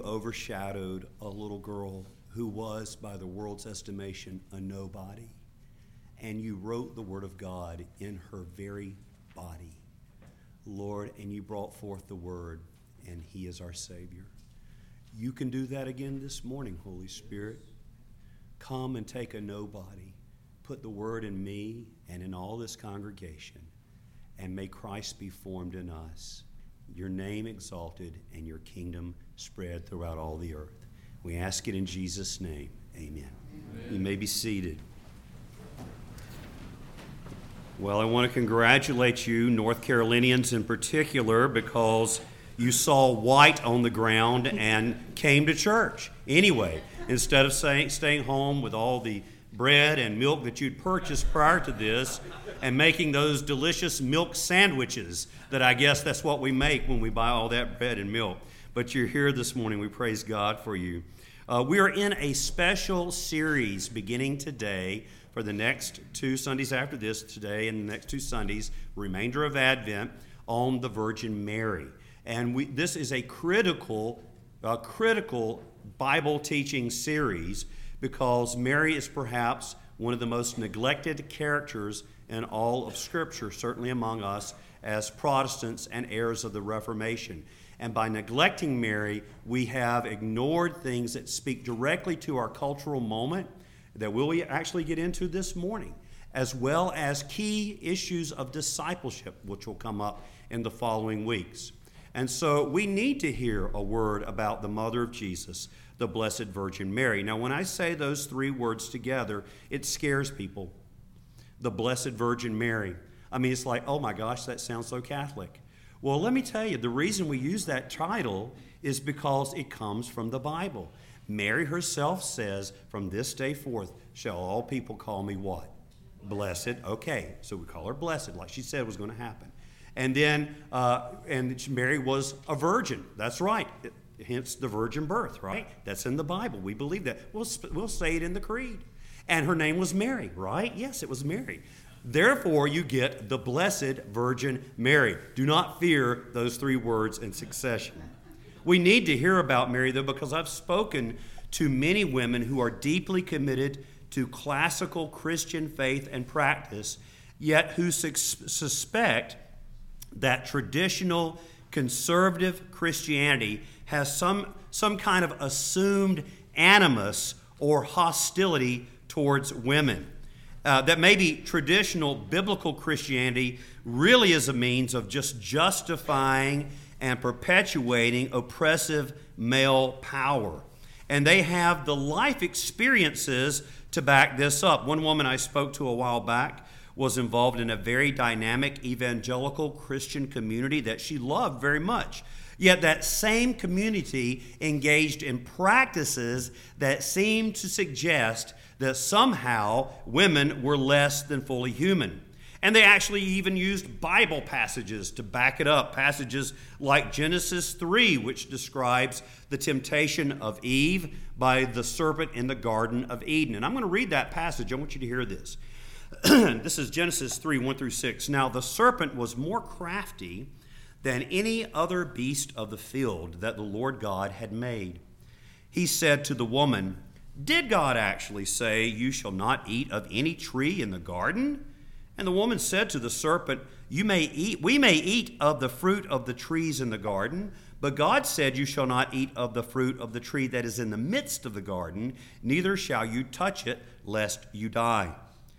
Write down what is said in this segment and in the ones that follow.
overshadowed a little girl who was, by the world's estimation, a nobody. And you wrote the Word of God in her very body, Lord, and you brought forth the Word, and He is our Savior. You can do that again this morning, Holy Spirit. Come and take a nobody, put the Word in me and in all this congregation, and may Christ be formed in us, your name exalted, and your kingdom spread throughout all the earth. We ask it in Jesus' name. Amen. You may be seated. Well, I want to congratulate you, North Carolinians in particular, because you saw white on the ground and came to church. Anyway, instead of staying home with all the bread and milk that you'd purchased prior to this and making those delicious milk sandwiches that I guess that's what we make when we buy all that bread and milk. But you're here this morning. We praise God for you. We are in a special series beginning today for the next 2 Sundays after this, today and the next 2 Sundays, remainder of Advent, on the Virgin Mary. And this is a critical Bible teaching series because Mary is perhaps one of the most neglected characters in all of Scripture, certainly among us as Protestants and heirs of the Reformation. And by neglecting Mary, we have ignored things that speak directly to our cultural moment that we'll actually get into this morning, as well as key issues of discipleship, which will come up in the following weeks. And so we need to hear a word about the mother of Jesus, the Blessed Virgin Mary. Now, when I say those 3 words together, it scares people. The Blessed Virgin Mary. I mean, it's like, oh my gosh, that sounds so Catholic. Well, let me tell you, the reason we use that title is because it comes from the Bible. Mary herself says, from this day forth shall all people call me what? Blessed. Okay, so we call her blessed, like she said was going to happen. And then, Mary was a virgin. That's right. Hence the virgin birth, right? That's in the Bible. We believe that. We'll say it in the creed. And her name was Mary, right? Yes, it was Mary. Therefore, you get the Blessed Virgin Mary. Do not fear those 3 words in succession. We need to hear about Mary, though, because I've spoken to many women who are deeply committed to classical Christian faith and practice, yet who suspect that traditional conservative Christianity has some kind of assumed animus or hostility towards women. That maybe traditional biblical Christianity really is a means of just justifying and perpetuating oppressive male power. And they have the life experiences to back this up. One woman I spoke to a while back was involved in a very dynamic evangelical Christian community that she loved very much. Yet that same community engaged in practices that seemed to suggest that somehow women were less than fully human. And they actually even used Bible passages to back it up, passages like Genesis 3, which describes the temptation of Eve by the serpent in the Garden of Eden. And I'm going to read that passage. I want you to hear this. This is Genesis 3, 1 through 6. Now the serpent was more crafty than any other beast of the field that the Lord God had made. He said to the woman, "Did God actually say, 'You shall not eat of any tree in the garden?' And the woman said to the serpent, we may eat of the fruit of the trees in the garden, but God said, 'You shall not eat of the fruit of the tree that is in the midst of the garden, neither shall you touch it, lest you die.'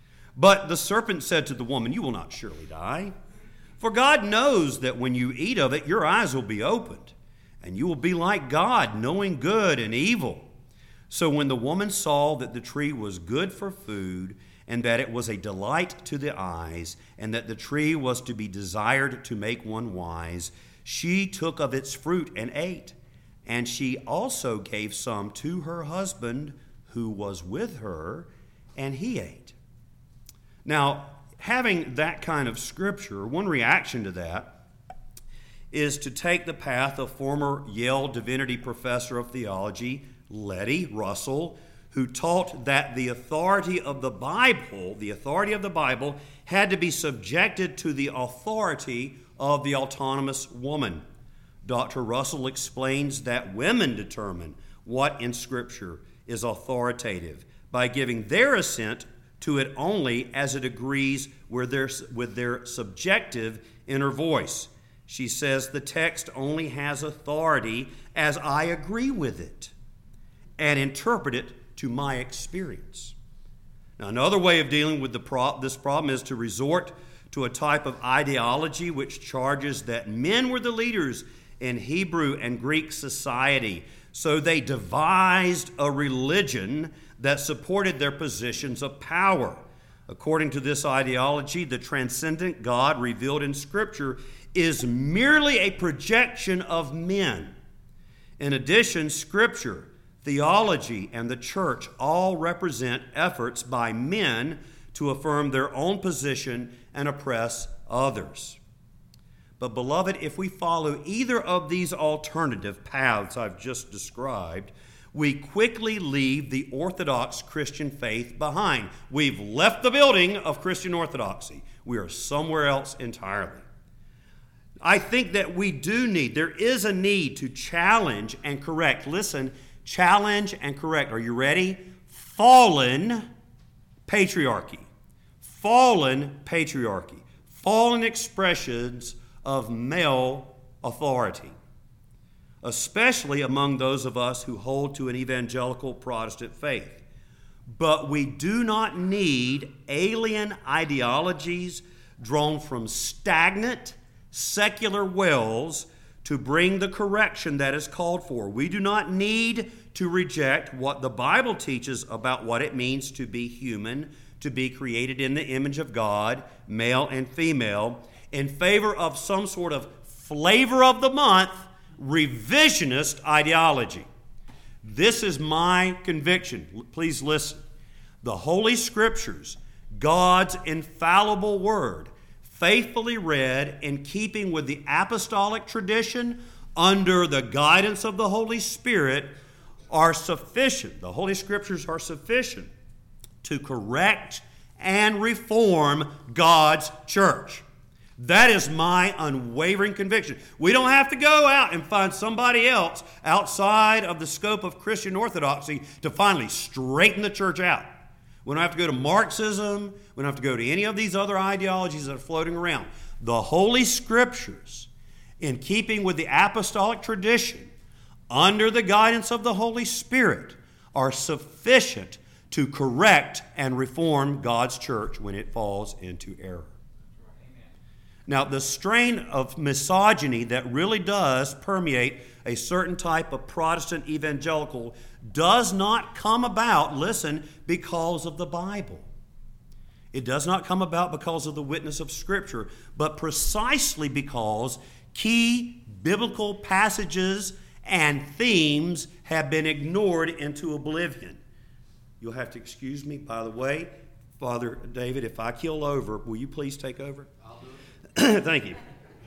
But the serpent said to the woman, 'You will not surely die. For God knows that when you eat of it, your eyes will be opened, and you will be like God, knowing good and evil.' So when the woman saw that the tree was good for food, and that it was a delight to the eyes, and that the tree was to be desired to make one wise, she took of its fruit and ate. And she also gave some to her husband who was with her, and he ate." Now, having that kind of scripture, one reaction to that is to take the path of former Yale Divinity Professor of Theology, Letty Russell, who taught that the authority of the Bible had to be subjected to the authority of the autonomous woman. Dr. Russell explains that women determine what in Scripture is authoritative by giving their assent to it only as it agrees with their subjective inner voice. She says the text only has authority as I agree with it and interpret it to my experience. Now, another way of dealing with this problem is to resort to a type of ideology which charges that men were the leaders in Hebrew and Greek society, so they devised a religion that supported their positions of power. According to this ideology, the transcendent God revealed in Scripture is merely a projection of men. In addition, Scripture, theology, and the church all represent efforts by men to affirm their own position and oppress others. But beloved, if we follow either of these alternative paths I've just described, we quickly leave the Orthodox Christian faith behind. We've left the building of Christian orthodoxy. We are somewhere else entirely. I think that there is a need to challenge and correct. Listen, challenge and correct. Are you ready? Fallen patriarchy. Fallen patriarchy. Fallen expressions of male authority, especially among those of us who hold to an evangelical Protestant faith. But we do not need alien ideologies drawn from stagnant, secular wells to bring the correction that is called for. We do not need to reject what the Bible teaches about what it means to be human, to be created in the image of God, male and female, in favor of some sort of flavor of the month, revisionist ideology. This is my conviction. Please listen. The Holy Scriptures, God's infallible word, faithfully read in keeping with the apostolic tradition under the guidance of the Holy Spirit, are sufficient. The Holy Scriptures are sufficient to correct and reform God's church. That is my unwavering conviction. We don't have to go out and find somebody else outside of the scope of Christian orthodoxy to finally straighten the church out. We don't have to go to Marxism. We don't have to go to any of these other ideologies that are floating around. The Holy Scriptures, in keeping with the apostolic tradition, under the guidance of the Holy Spirit, are sufficient to correct and reform God's church when it falls into error. Now, the strain of misogyny that really does permeate a certain type of Protestant evangelical does not come about, listen, because of the Bible. It does not come about because of the witness of Scripture, but precisely because key biblical passages and themes have been ignored into oblivion. You'll have to excuse me, by the way. Father David, if I keel over, will you please take over? Thank you.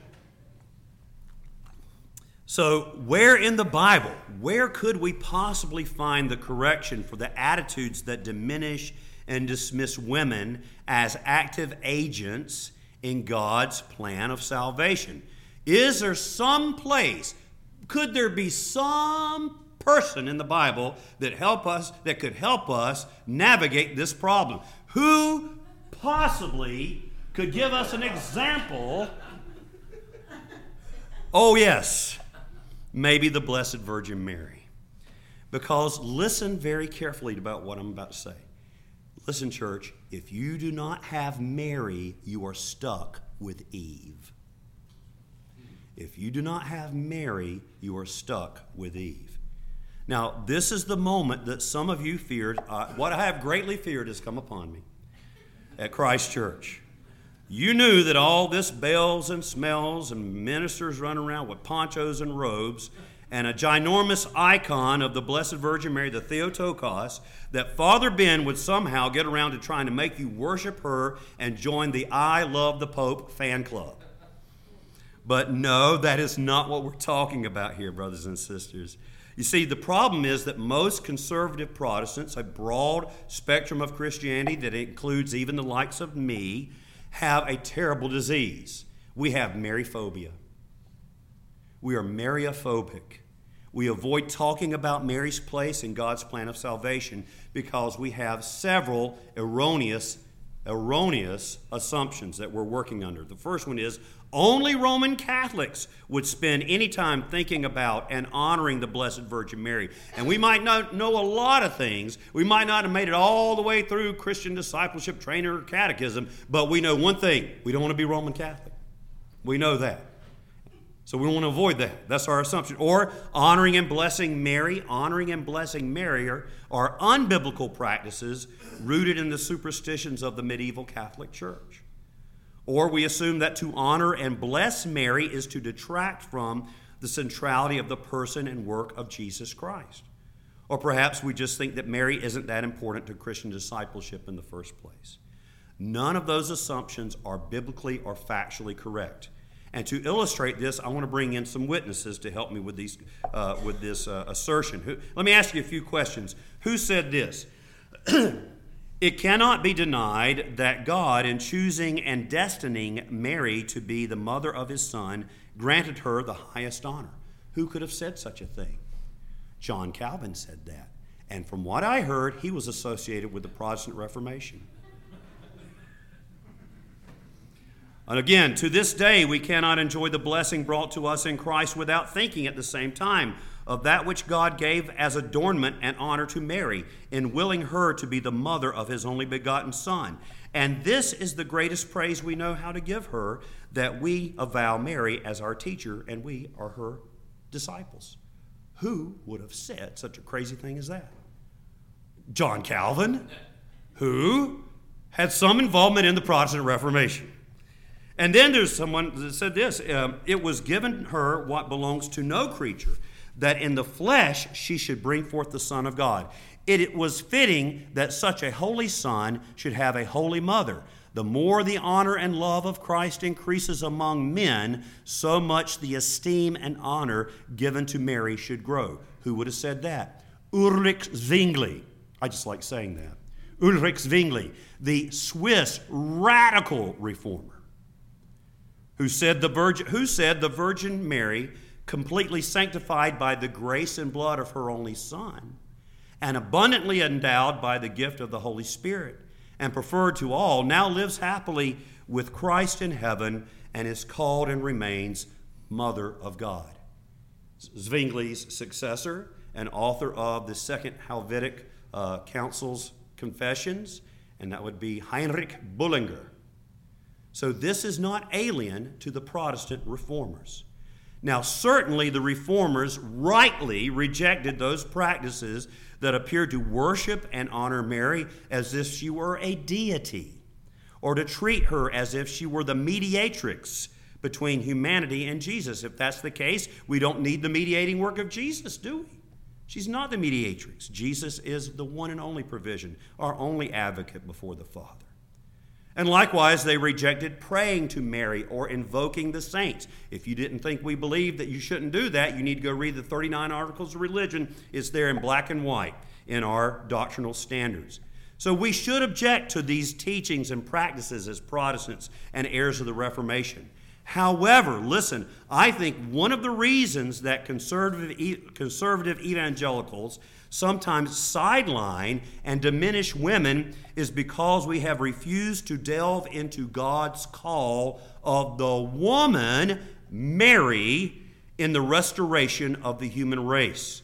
So, where in the Bible, where could we possibly find the correction for the attitudes that diminish and dismiss women as active agents in God's plan of salvation? Is there some place, could there be some person in the Bible that could help us navigate this problem? Who possibly could give us an example? Oh yes, maybe the Blessed Virgin Mary. Because listen very carefully about what I'm about to say. Listen, church, if you do not have Mary, you are stuck with Eve. If you do not have Mary, you are stuck with Eve. Now, this is the moment that some of you feared. What I have greatly feared has come upon me at Christ Church. You knew that all this bells and smells and ministers running around with ponchos and robes and a ginormous icon of the Blessed Virgin Mary, the Theotokos, that Father Ben would somehow get around to trying to make you worship her and join the I Love the Pope fan club. But no, that is not what we're talking about here, brothers and sisters. You see, the problem is that most conservative Protestants, a broad spectrum of Christianity that includes even the likes of me, have a terrible disease. We have Maryphobia. We are Mariophobic. We avoid talking about Mary's place in God's plan of salvation because we have several erroneous assumptions that we're working under. The first one is only Roman Catholics would spend any time thinking about and honoring the Blessed Virgin Mary. And we might not know a lot of things. We might not have made it all the way through Christian discipleship training or catechism, but we know one thing: we don't want to be Roman Catholic. We know that. So we want to avoid that. That's our assumption. Or honoring and blessing Mary. Honoring and blessing Mary are unbiblical practices rooted in the superstitions of the medieval Catholic Church. Or we assume that to honor and bless Mary is to detract from the centrality of the person and work of Jesus Christ. Or perhaps we just think that Mary isn't that important to Christian discipleship in the first place. None of those assumptions are biblically or factually correct. And to illustrate this, I want to bring in some witnesses to help me with this assertion. Let me ask you a few questions. Who said this? It cannot be denied that God, in choosing and destining Mary to be the mother of his Son, granted her the highest honor. Who could have said such a thing? John Calvin said that. And from what I heard, he was associated with the Protestant Reformation. And again, to this day, we cannot enjoy the blessing brought to us in Christ without thinking at the same time of that which God gave as adornment and honor to Mary in willing her to be the mother of his only begotten Son. And this is the greatest praise we know how to give her, that we avow Mary as our teacher and we are her disciples. Who would have said such a crazy thing as that? John Calvin, who had some involvement in the Protestant Reformation. And then there's someone that said this: it was given her what belongs to no creature, that in the flesh she should bring forth the Son of God. It was fitting that such a holy Son should have a holy mother. The more the honor and love of Christ increases among men, so much the esteem and honor given to Mary should grow. Who would have said that? Ulrich Zwingli. I just like saying that. Ulrich Zwingli, the Swiss radical reformer, who said the Virgin Mary, completely sanctified by the grace and blood of her only Son, and abundantly endowed by the gift of the Holy Spirit, and preferred to all, now lives happily with Christ in heaven and is called and remains Mother of God. Zwingli's successor and author of the Second Helvetic Council's Confessions, and that would be Heinrich Bullinger. So this is not alien to the Protestant reformers. Now, certainly the reformers rightly rejected those practices that appeared to worship and honor Mary as if she were a deity, or to treat her as if she were the mediatrix between humanity and Jesus. If that's the case, we don't need the mediating work of Jesus, do we? She's not the mediatrix. Jesus is the one and only provision, our only advocate before the Father. And likewise, they rejected praying to Mary or invoking the saints. If you didn't think we believed that you shouldn't do that, you need to go read the 39 Articles of Religion. It's there in black and white in our doctrinal standards. So we should object to these teachings and practices as Protestants and heirs of the Reformation. However, listen, I think one of the reasons that conservative evangelicals sometimes sideline and diminish women is because we have refused to delve into God's call of the woman, Mary, in the restoration of the human race.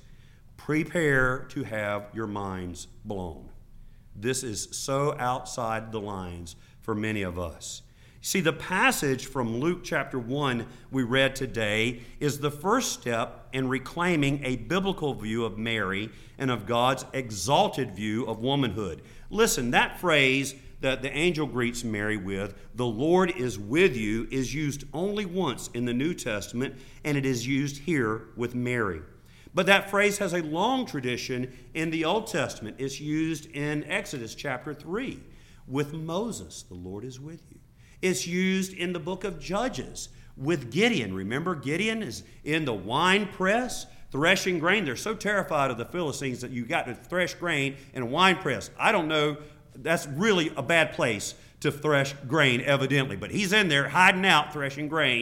Prepare to have your minds blown. This is so outside the lines for many of us. See, the passage from Luke chapter 1 we read today is the first step in reclaiming a biblical view of Mary and of God's exalted view of womanhood. Listen, that phrase that the angel greets Mary with, "The Lord is with you," is used only once in the New Testament, and it is used here with Mary. But that phrase has a long tradition in the Old Testament. It's used in Exodus chapter 3 with Moses, "The Lord is with you." It's used in the book of Judges with Gideon. Remember, Gideon is in the wine press threshing grain. They're so terrified of the Philistines that you got to thresh grain in a wine press. I don't know, that's really a bad place to thresh grain, evidently. But he's in there hiding out threshing grain.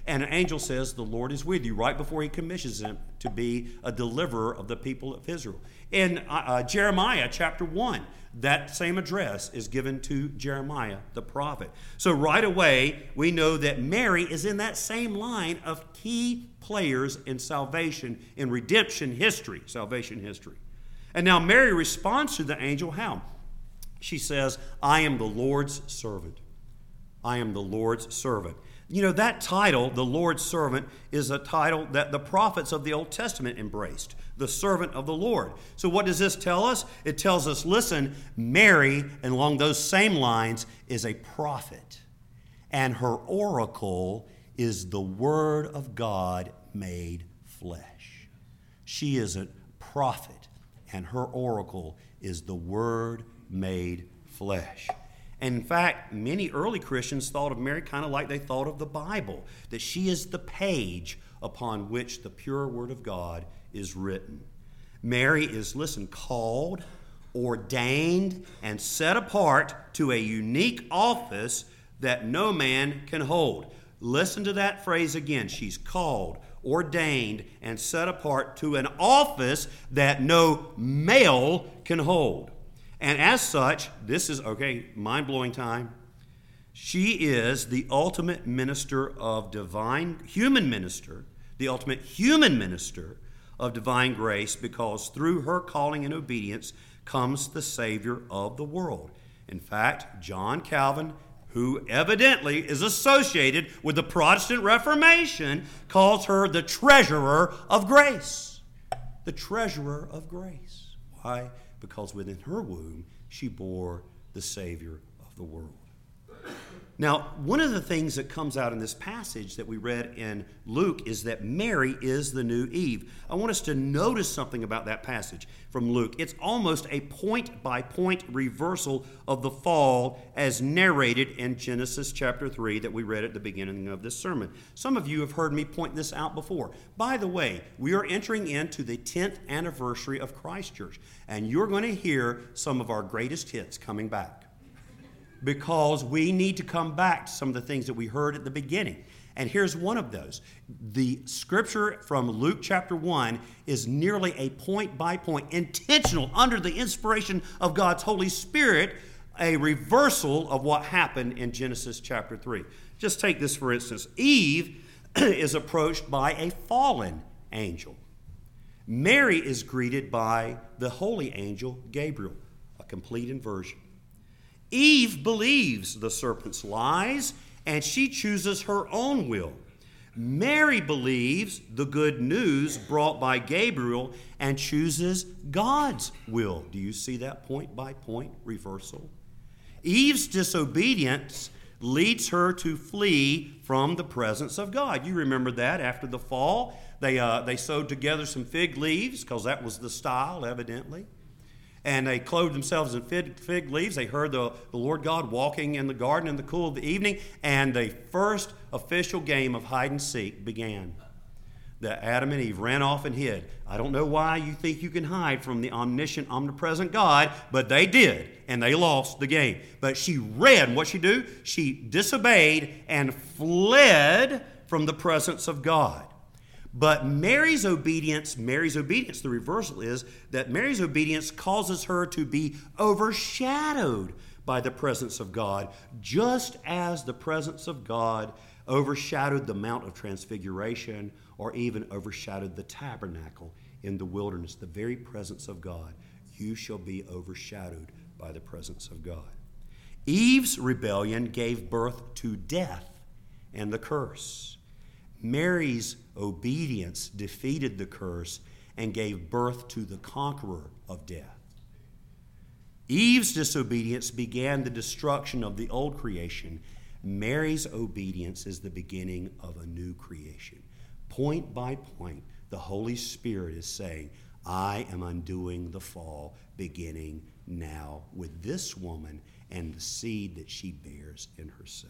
And an angel says, the Lord is with you, right before he commissions him to be a deliverer of the people of Israel. In Jeremiah chapter 1, that same address is given to Jeremiah the prophet. So right away, we know that Mary is in that same line of key players in salvation, in redemption history, salvation history. And now Mary responds to the angel how? She says, I am the Lord's servant. I am the Lord's servant. You know, that title, the Lord's servant, is a title that the prophets of the Old Testament embraced, the servant of the Lord. So what does this tell us? It tells us, listen, Mary, and along those same lines, is a prophet. And her oracle is the Word of God made flesh. She is a prophet, and her oracle is the Word made flesh. And in fact, many early Christians thought of Mary kind of like they thought of the Bible, that she is the page upon which the pure Word of God is written. Mary is, listen, called, ordained, and set apart to a unique office that no man can hold. Listen to that phrase again. She's called, ordained, and set apart to an office that no male can hold. And as such, this is, mind-blowing time. She is the ultimate minister of human minister of divine grace, because through her calling and obedience comes the Savior of the world. In fact, John Calvin, who evidently is associated with the Protestant Reformation, calls her the treasurer of grace. The treasurer of grace. Why? Because within her womb, she bore the Savior of the world. Now, one of the things that comes out in this passage that we read in Luke is that Mary is the new Eve. I want us to notice something about that passage from Luke. It's almost a point-by-point reversal of the fall as narrated in Genesis chapter 3 that we read at the beginning of this sermon. Some of you have heard me point this out before. By the way, we are entering into the 10th anniversary of Christ Church, and you're going to hear some of our greatest hits coming back, because we need to come back to some of the things that we heard at the beginning. And here's one of those. The scripture from Luke chapter 1 is nearly a point-by-point, intentional, under the inspiration of God's Holy Spirit, a reversal of what happened in Genesis chapter 3. Just take this for instance. Eve is approached by a fallen angel. Mary is greeted by the holy angel Gabriel, a complete inversion. Eve believes the serpent's lies, and she chooses her own will. Mary believes the good news brought by Gabriel and chooses God's will. Do you see that point-by-point reversal? Eve's disobedience leads her to flee from the presence of God. You remember that after the fall. They sewed together some fig leaves, because that was the style, evidently. And they clothed themselves in fig leaves. They heard the Lord God walking in the garden in the cool of the evening, and the first official game of hide and seek began. That Adam and Eve ran off and hid. I don't know why you think you can hide from the omniscient, omnipresent God, but they did, and they lost the game. But she ran. What'd she do? She disobeyed and fled from the presence of God. But Mary's obedience, the reversal is that Mary's obedience causes her to be overshadowed by the presence of God, just as the presence of God overshadowed the Mount of Transfiguration, or even overshadowed the tabernacle in the wilderness, the very presence of God. You shall be overshadowed by the presence of God. Eve's rebellion gave birth to death and the curse. Mary's obedience defeated the curse and gave birth to the conqueror of death. Eve's disobedience began the destruction of the old creation. Mary's obedience is the beginning of a new creation. Point by point, the Holy Spirit is saying, I am undoing the fall beginning now with this woman and the seed that she bears in herself.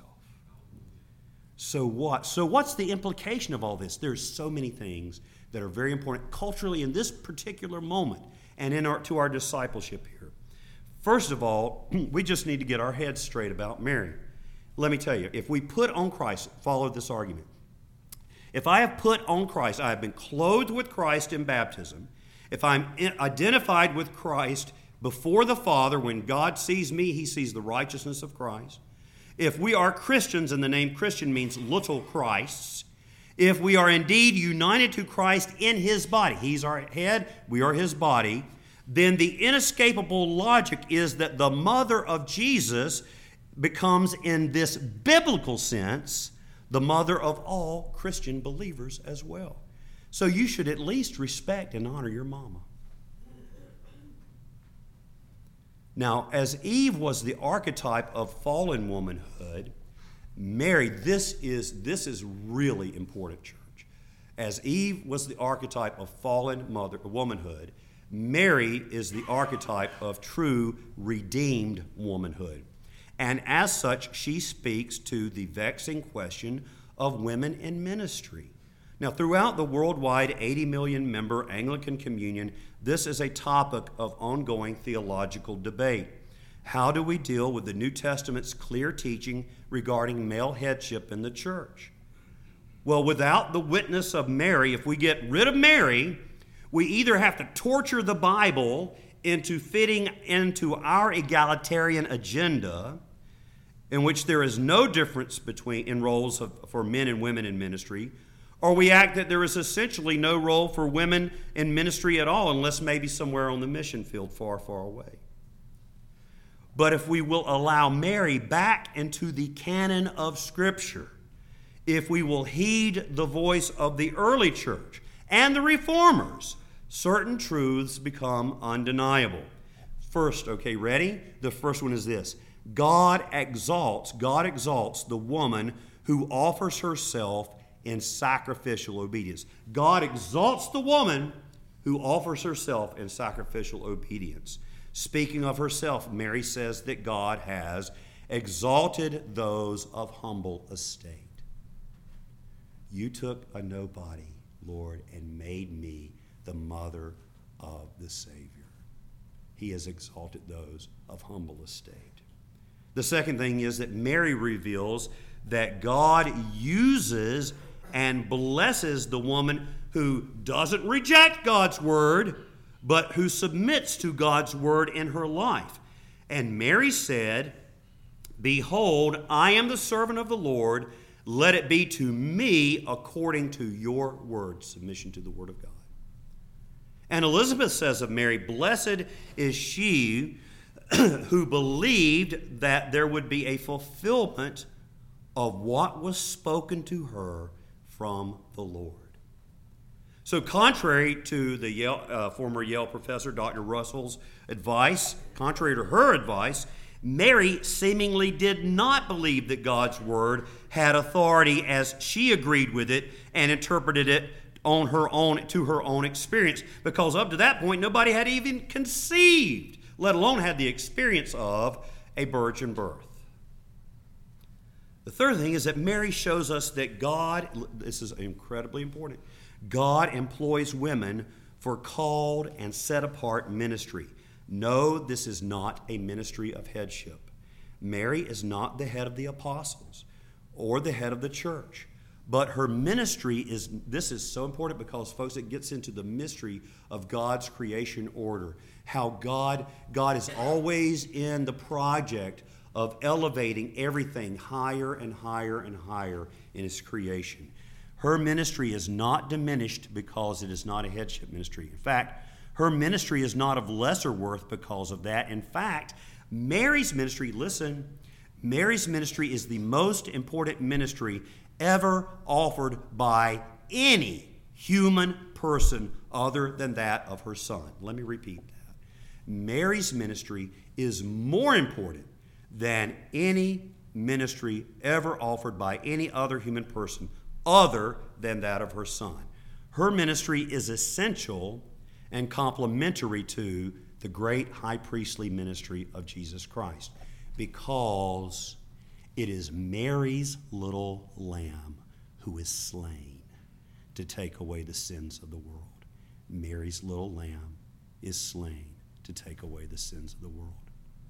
So what? So what's the implication of all this? There's so many things that are very important culturally in this particular moment and to our discipleship here. First of all, we just need to get our heads straight about Mary. Let me tell you, if we put on Christ, follow this argument, If I have put on Christ, I have been clothed with Christ in baptism, if I'm identified with Christ before the Father, when God sees me, he sees the righteousness of Christ. If we are Christians, and the name Christian means little Christs, if we are indeed united to Christ in his body, he's our head, we are his body, then the inescapable logic is that the mother of Jesus becomes, in this biblical sense, the mother of all Christian believers as well. So you should at least respect and honor your mama. Now, as Eve was the archetype of fallen womanhood, Mary, this is really important, church. As Eve was the archetype of fallen womanhood, Mary is the archetype of true redeemed womanhood. And as such, she speaks to the vexing question of women in ministry. Now, throughout the worldwide 80 million member Anglican Communion, this is a topic of ongoing theological debate. How do we deal with the New Testament's clear teaching regarding male headship in the church? Well, without the witness of Mary, if we get rid of Mary, we either have to torture the Bible into fitting into our egalitarian agenda, in which there is no difference in roles for men and women in ministry, or we act that there is essentially no role for women in ministry at all, unless maybe somewhere on the mission field far, far away. But if we will allow Mary back into the canon of Scripture, if we will heed the voice of the early church and the reformers, certain truths become undeniable. First, okay, ready? The first one is this. God exalts the woman who offers herself in sacrificial obedience. God exalts the woman who offers herself in sacrificial obedience. Speaking of herself, Mary says that God has exalted those of humble estate. You took a nobody, Lord, and made me the mother of the Savior. He has exalted those of humble estate. The second thing is that Mary reveals that God uses and blesses the woman who doesn't reject God's word, but who submits to God's word in her life. And Mary said, "Behold, I am the servant of the Lord. Let it be to me according to your word." Submission to the word of God. And Elizabeth says of Mary, "Blessed is she who believed that there would be a fulfillment of what was spoken to her from the Lord." So contrary to the former Yale professor, Dr. Russell's advice, contrary to her advice, Mary seemingly did not believe that God's word had authority as she agreed with it and interpreted it on her own, to her own experience, because up to that point nobody had even conceived, let alone had the experience of a virgin birth. The third thing is that Mary shows us that God, this is incredibly important, God employs women for called and set apart ministry. No, this is not a ministry of headship. Mary is not the head of the apostles or the head of the church. But her ministry is, this is so important because, folks, it gets into the mystery of God's creation order. How God is always in the project of elevating everything higher and higher and higher in his creation. Her ministry is not diminished because it is not a headship ministry. In fact, her ministry is not of lesser worth because of that. In fact, Mary's ministry, listen, Mary's ministry is the most important ministry ever offered by any human person other than that of her son. Let me repeat that. Mary's ministry is more important than any ministry ever offered by any other human person other than that of her son. Her ministry is essential and complementary to the great high priestly ministry of Jesus Christ, because it is Mary's little lamb who is slain to take away the sins of the world. Mary's little lamb is slain to take away the sins of the world.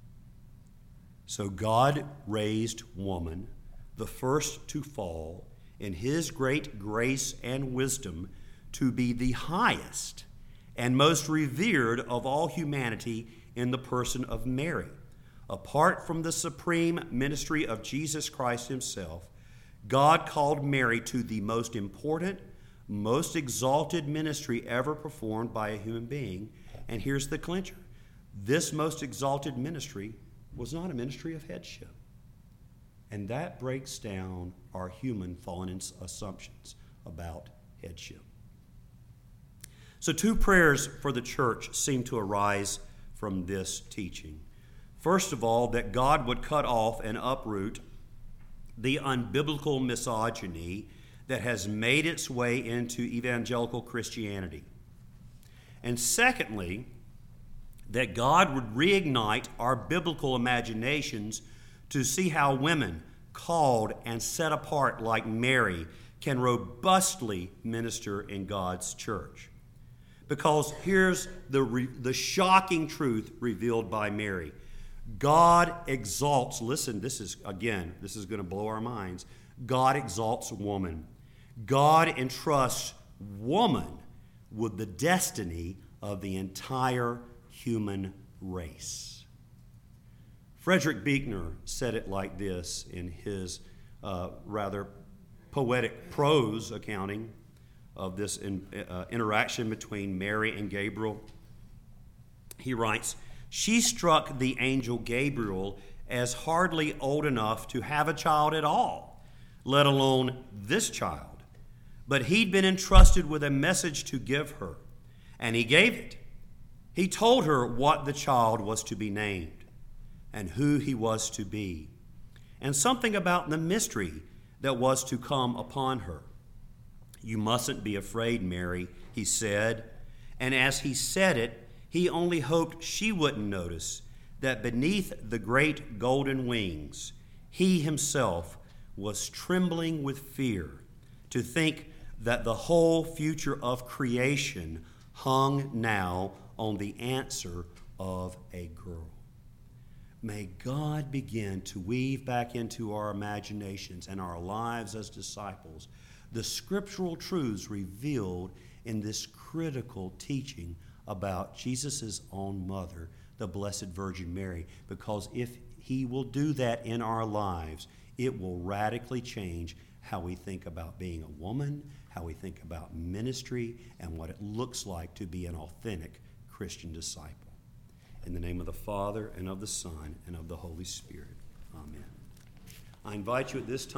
So God raised woman, the first to fall, in his great grace and wisdom, to be the highest and most revered of all humanity in the person of Mary. Apart from the supreme ministry of Jesus Christ himself, God called Mary to the most important, most exalted ministry ever performed by a human being. And here's the clincher. This most exalted ministry was not a ministry of headship. And that breaks down our human fallen assumptions about headship. So 2 prayers for the church seem to arise from this teaching. First of all, that God would cut off and uproot the unbiblical misogyny that has made its way into evangelical Christianity. And secondly, that God would reignite our biblical imaginations to see how women called and set apart like Mary can robustly minister in God's church. Because here's the shocking truth revealed by Mary. God exalts, listen, this is going to blow our minds. God exalts woman. God entrusts woman with the destiny of the entire human race. Frederick Buechner said it like this in his rather poetic prose accounting of this interaction between Mary and Gabriel. He writes, "She struck the angel Gabriel as hardly old enough to have a child at all, let alone this child. But he'd been entrusted with a message to give her, and he gave it. He told her what the child was to be named and who he was to be, and something about the mystery that was to come upon her. 'You mustn't be afraid, Mary,' he said, and as he said it, he only hoped she wouldn't notice that beneath the great golden wings, he himself was trembling with fear to think that the whole future of creation hung now on the answer of a girl." May God begin to weave back into our imaginations and our lives as disciples the scriptural truths revealed in this critical teaching about Jesus' own mother, the Blessed Virgin Mary. Because if he will do that in our lives, it will radically change how we think about being a woman, how we think about ministry, and what it looks like to be an authentic Christian disciple. In the name of the Father, and of the Son, and of the Holy Spirit. Amen. I invite you at this time